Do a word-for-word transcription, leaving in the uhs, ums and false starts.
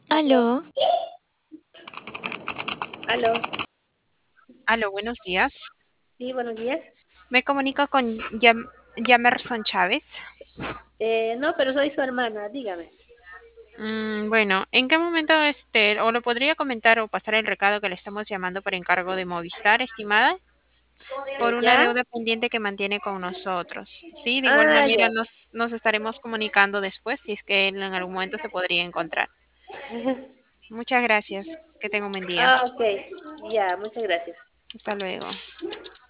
Aló, Aló, aló, buenos días. sí, buenos días. Me comunico con Yam- Yamerson Chávez. Eh, no, pero soy su hermana, dígame. Mm, bueno, ¿en qué momento este, o lo podría comentar o pasar el recado que le estamos llamando por encargo de Movistar, estimada, por Eh, una ¿ya? deuda pendiente que mantiene con nosotros? Sí, de igual Ah, manera ya. nos, nos estaremos comunicando después si es que él en algún momento se podría encontrar. Muchas gracias. Que tenga un buen día. Ah, ok. Ya, muchas gracias. Hasta luego.